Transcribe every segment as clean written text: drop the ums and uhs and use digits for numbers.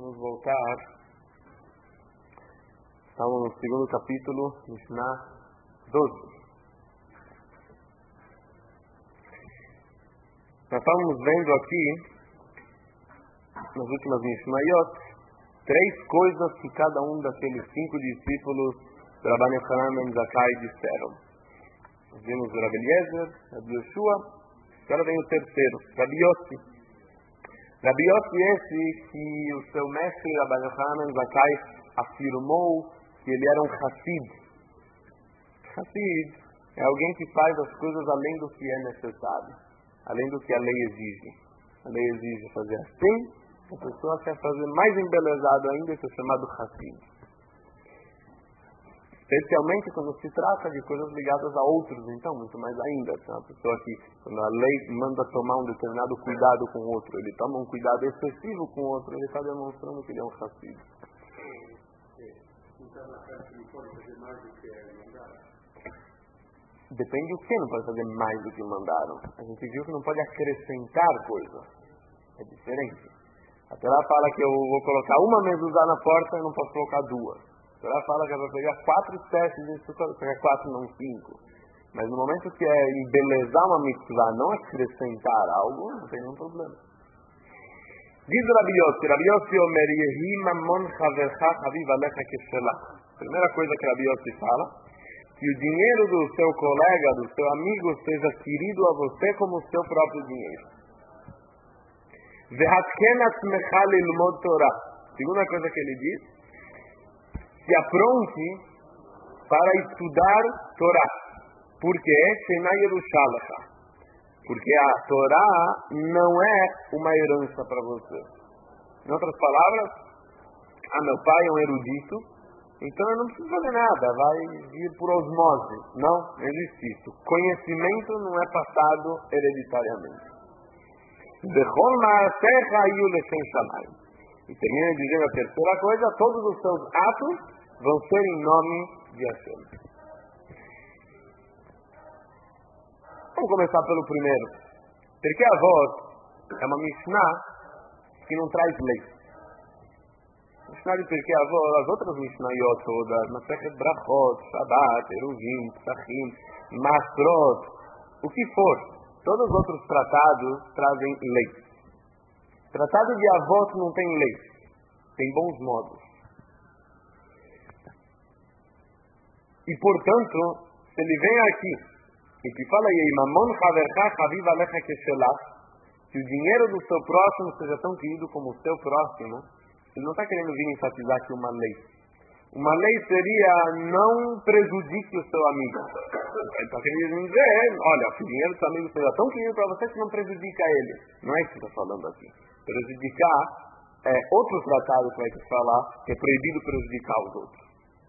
Vamos voltar. Estamos no segundo capítulo, Mishnah 12. Nós estamos vendo aqui, nas últimas Mishnayot, 3 coisas que cada um daqueles 5 discípulos de Rabban Yochanan ben Zakkai disseram. Nós vimos o Rabbi Eliezer, Rabbi Yoshua, agora vem o terceiro, Rabbi Yossi. Rabbi Yossi esse que o seu mestre Rabban Yochanan ben Zakkai afirmou que ele era um Hassid. Hassid é alguém que faz as coisas além do que é necessário, além do que a lei exige. A lei exige fazer assim, a pessoa quer fazer mais embelezado ainda, isso é chamado Hassid. Especialmente quando se trata de coisas ligadas a outros, então, muito mais ainda. Então, a pessoa que, quando a lei manda tomar um determinado cuidado com o outro, ele toma um cuidado excessivo com o outro, ele está demonstrando que ele é um Hassid. Então, na festa ele pode fazer mais do que é mandado? Depende do que não pode fazer mais do que mandaram. A gente viu que não pode acrescentar coisa. É diferente. A Torá fala que eu vou colocar uma mezuzá na porta e não posso colocar 2. A Torá fala que eu vou pegar 4 espécies de instrução, pegar 4, não 5. Mas no momento que é embelezar uma mitzvah, não acrescentar algo, não tem nenhum problema. Diz Rabbi Yossi Omer Yehi mamon chavercha chaviv alecha keshelach. Primeira coisa que Rabbi Yossi fala, que o dinheiro do seu colega, do seu amigo, seja querido a você como o seu próprio dinheiro. Vehatken atzmecha lilmod Torah. Segunda coisa que ele diz, se apronte para estudar Torá. Por quê? Porque a Torá não é uma herança para você. Em outras palavras, meu pai é um erudito, então eu não preciso fazer nada, vai vir por osmose. Não existe isso. Conhecimento não é passado hereditariamente. E termina dizendo a terceira coisa, todos os seus atos vão ser em nome de Hashem. Vamos começar pelo primeiro. Porque a voz é uma Mishnah que não traz lei. Mishnah de Pirkei Avot, as outras Mishnayot todas, Masechet Brachot, Shabbat, Eruvin, Psachim, Masrot, o que for, todos os outros tratados trazem lei. Tratado de Avot não tem lei, tem bons modos. E portanto, se ele vem aqui e que fala que o dinheiro do seu próximo seja tão querido como o seu próximo, ele não está querendo vir enfatizar aqui uma lei. Uma lei seria não prejudique o seu amigo. Ele está querendo dizer, olha, que o dinheiro do seu amigo seja tão querido para você que não prejudica ele. Não é isso que está falando aqui. Prejudicar é outro tratado que vai te falar que é proibido prejudicar os outros.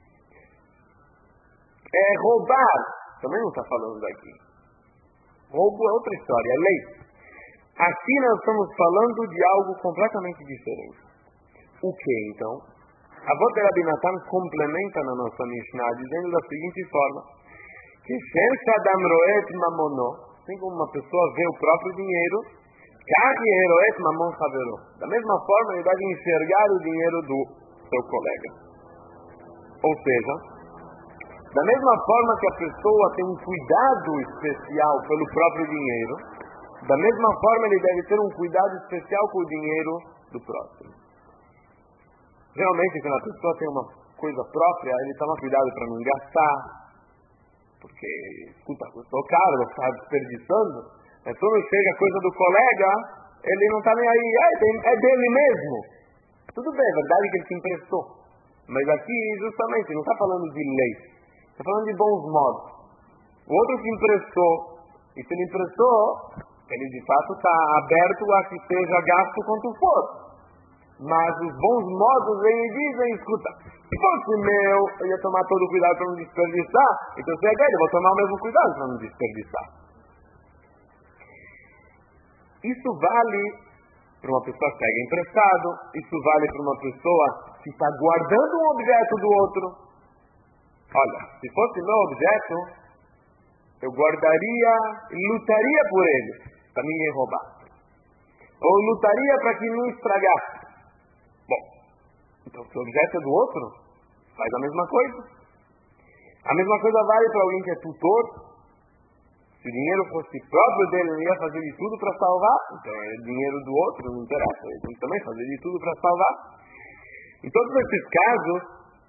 Roubar também não está falando daqui. Roubo é outra história, é lei. Aqui nós estamos falando de algo completamente diferente. O que então? A Avot de Rabbi Natan complementa na nossa Mishnah dizendo da seguinte forma, que Adam roet mamono, assim como uma pessoa vê o próprio dinheiro, roet mamon chavero. Da mesma forma ele deve enxergar o dinheiro do seu colega. Ou seja, da mesma forma que a pessoa tem um cuidado especial pelo próprio dinheiro, da mesma forma ele deve ter um cuidado especial com o dinheiro do próximo. Realmente, quando a pessoa tem uma coisa própria, ele toma cuidado para não gastar, porque, escuta, custou caro, vai ficar desperdiçando, mas quando chega a coisa do colega, ele não está nem aí, é dele mesmo. Tudo bem, é verdade que ele te emprestou, mas aqui, justamente, não está falando de lei. Está falando de bons modos. O outro que emprestou, e se ele emprestou, ele de fato está aberto a que seja gasto quanto for. Mas os bons modos vêm e dizem, escuta, se fosse meu, eu ia tomar todo o cuidado para não desperdiçar, então se é dele, eu vou tomar o mesmo cuidado para não desperdiçar. Isso vale para uma pessoa que pega emprestado, isso vale para uma pessoa que está guardando um objeto do outro. Olha, se fosse meu objeto, eu guardaria e lutaria por ele, para ninguém roubar. Ou lutaria para que não estragasse. Bom, Então, se o objeto é do outro, faz a mesma coisa. A mesma coisa vale para alguém que é tutor. Se o dinheiro fosse próprio dele, ele ia fazer de tudo para salvar. Então, é dinheiro do outro, não interessa. Ele tem que também fazer de tudo para salvar. Em todos esses casos,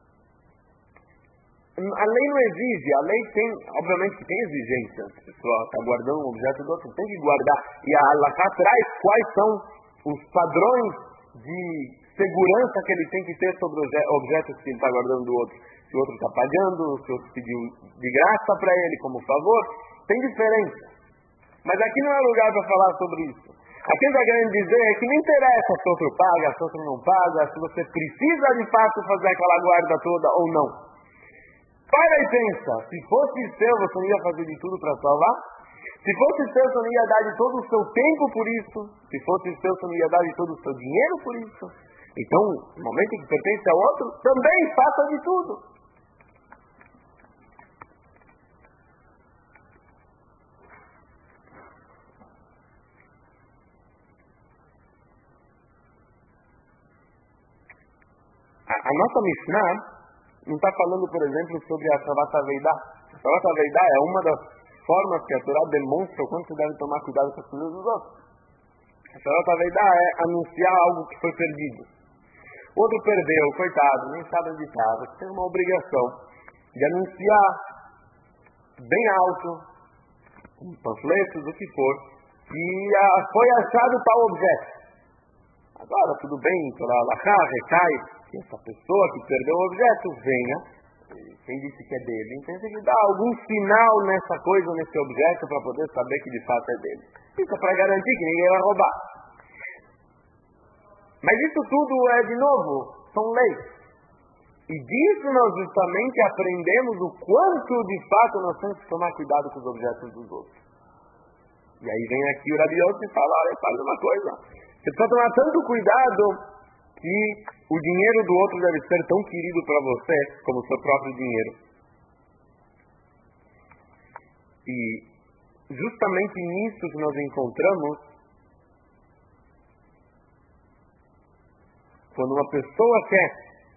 a lei não exige. A lei tem, obviamente, que tem exigência. A pessoa está guardando um objeto do outro, tem que guardar. E a Halakha traz quais são os padrões de segurança que ele tem que ter sobre objetos que ele está guardando do outro. Se o outro está pagando, se o outro pediu de graça para ele como favor, tem diferença. Mas aqui não é lugar para falar sobre isso. Aqui está querendo dizer que não interessa se o outro paga, se o outro não paga, se você precisa de fato fazer aquela guarda toda ou não. Para e pensa, se fosse seu, você não ia fazer de tudo para salvar? Se fosse seu, você não ia dar de todo o seu tempo por isso? Se fosse seu, você não ia dar de todo o seu dinheiro por isso? Então, no momento em que pertence ao outro, também faça de tudo. A nossa Mishnah não está falando, por exemplo, sobre a Shavat HaVeidah. A Shavat HaVeidah é uma das formas que a Torá demonstra o quanto você deve tomar cuidado com as coisas dos outros. A Shavat HaVeidah é anunciar algo que foi perdido. O outro perdeu, coitado, nem sabe onde está. Você tem uma obrigação de anunciar bem alto, com panfletos, o que for, que foi achado tal objeto. Agora, tudo bem, Torá Halakha recai que essa pessoa que perdeu o objeto venha, quem disse que é dele, então tem que dar algum sinal nessa coisa, nesse objeto, para poder saber que de fato é dele. Isso é para garantir que ninguém vai roubar. Mas isso tudo é, de novo, são leis. E disso nós justamente aprendemos o quanto de fato nós temos que tomar cuidado com os objetos dos outros. E aí vem aqui o Rabi Yossi e fala, olha, faz uma coisa. Você precisa tomar tanto cuidado que o dinheiro do outro deve ser tão querido para você como o seu próprio dinheiro. E justamente nisso que nós encontramos quando uma pessoa quer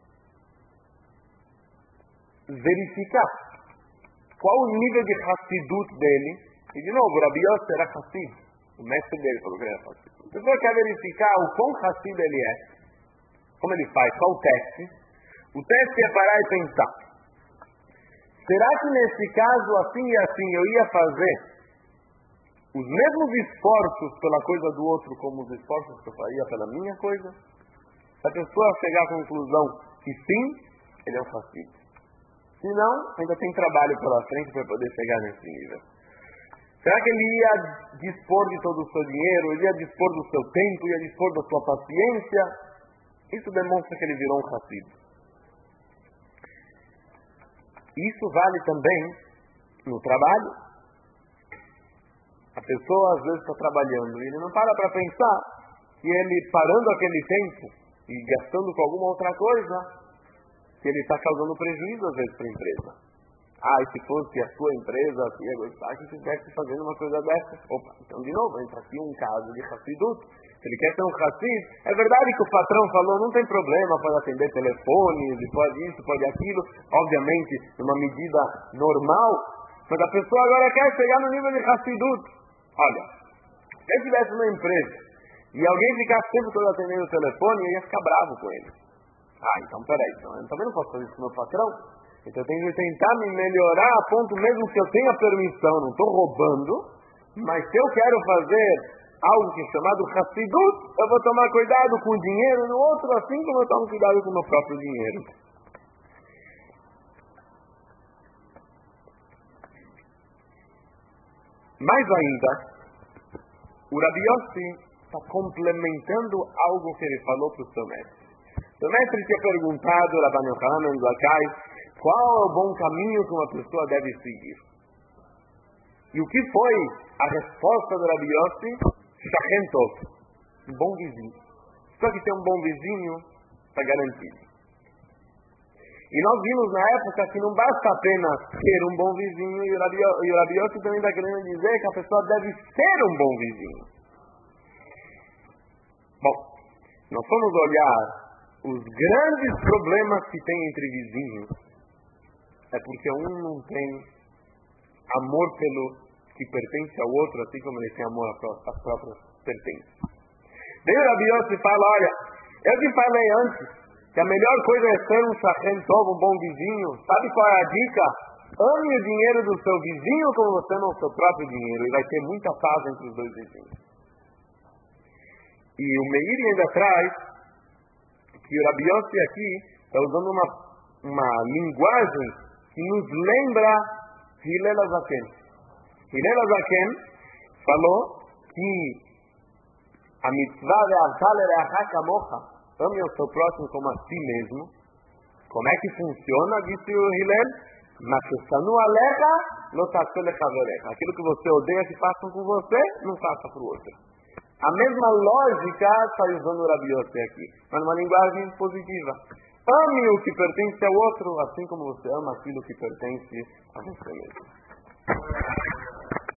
verificar qual o nível de Hassidut dele, e de novo, o Rabi Yossi era Hassid, o mestre dele falou que ele era Hassid. A pessoa quer verificar o quão Hassid ele é, como ele faz, qual o teste? O teste é parar e pensar. Será que nesse caso, assim e assim, eu ia fazer os mesmos esforços pela coisa do outro como os esforços que eu faria pela minha coisa? Se a pessoa chegar à conclusão que sim, ele é um fascista. Se não, ainda tem trabalho pela frente para poder chegar nesse nível. Será que ele ia dispor de todo o seu dinheiro, ele ia dispor do seu tempo, ia dispor da sua paciência? Isso demonstra que ele virou um fascista. Isso vale também no trabalho. A pessoa às vezes está trabalhando e ele não para pensar que ele parando aquele tempo e gastando com alguma outra coisa, que ele está causando prejuízo às vezes para a empresa. E se fosse a sua empresa, você ia gostar que estivesse fazendo uma coisa dessa. Opa, então de novo, entra aqui um caso de Hassidut. Se ele quer ser um Hassid, é verdade que o patrão falou, não tem problema, pode atender telefones, e pode isso, pode aquilo, obviamente, numa medida normal, mas a pessoa agora quer chegar no nível de Hassidut. Olha, se eu estivesse numa empresa e alguém ficasse sempre todo atendendo o telefone, eu ia ficar bravo com ele. Então peraí, então, eu também não posso fazer isso com o meu patrão? Então eu tenho que tentar me melhorar a ponto mesmo que eu tenha permissão, não estou roubando, mas se eu quero fazer algo que é chamado Hassidut, eu vou tomar cuidado com o dinheiro do outro, assim como eu tomo cuidado com o meu próprio dinheiro. Mais ainda, o Rabi Yossi está complementando algo que ele falou para o seu mestre. O mestre tinha perguntado, Rabban Yochanan ben Zakkai, qual é o bom caminho que uma pessoa deve seguir. E o que foi a resposta do Rabi Yossi? Shachen Tov, um bom vizinho. Só que ter um bom vizinho está garantido. E nós vimos na época que não basta apenas ter um bom vizinho, e o Rabi Yossi também está querendo dizer que a pessoa deve ser um bom vizinho. Bom, nós vamos olhar os grandes problemas que tem entre vizinhos é porque um não tem amor pelo que pertence ao outro, assim como ele tem amor às próprias pertences. Daí o Rabi Yossi fala, olha, eu te falei antes que a melhor coisa é ser um shachem tov, um bom vizinho. Sabe qual é a dica? Ame o dinheiro do seu vizinho como você ama o seu próprio dinheiro, e vai ter muita paz entre os dois vizinhos. E o Meir ainda traz que o Rabi Yossi aqui está usando uma linguagem que nos lembra Hillel Azaken. Hillel Azaken falou que a mitzvah de Avtal Ereacha Kamocha, ame o seu próximo como a si mesmo. Como é que funciona? Disse o Hillel, Makestanu Alecha, lo tatseh lechaverecha. Aquilo que você odeia que façam com você, não faça para o outro. A mesma lógica está usando o Rabi Yossi aqui, mas numa linguagem positiva. Ame o que pertence ao outro, assim como você ama aquilo que pertence a você mesmo.